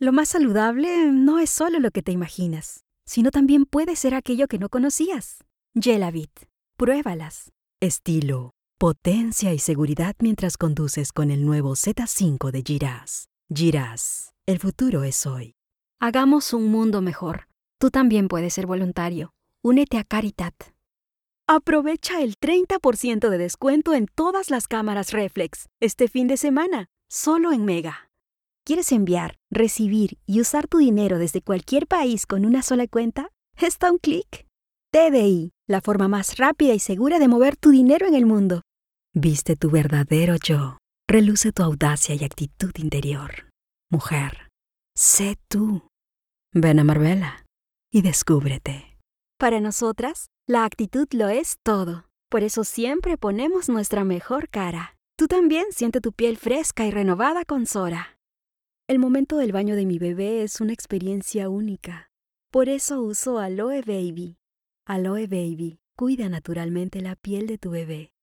Lo más saludable no es solo lo que te imaginas, sino también puede ser aquello que no conocías. Gelavit. Pruébalas. Estilo, potencia y seguridad mientras conduces con el nuevo Z5 de Giraz. Giraz. El futuro es hoy. Hagamos un mundo mejor. Tú también puedes ser voluntario. Únete a Caritat. Aprovecha el 30% de descuento en todas las cámaras reflex este fin de semana, solo en Mega. ¿Quieres enviar, recibir y usar tu dinero desde cualquier país con una sola cuenta? Está a un clic. TDI, la forma más rápida y segura de mover tu dinero en el mundo. Viste tu verdadero yo. Reluce tu audacia y actitud interior. Mujer, sé tú. Ven a Marbella y descúbrete. Para nosotras, la actitud lo es todo. Por eso siempre ponemos nuestra mejor cara. Tú también siente tu piel fresca y renovada con Sora. El momento del baño de mi bebé es una experiencia única. Por eso uso Aloe Baby. Aloe Baby cuida naturalmente la piel de tu bebé.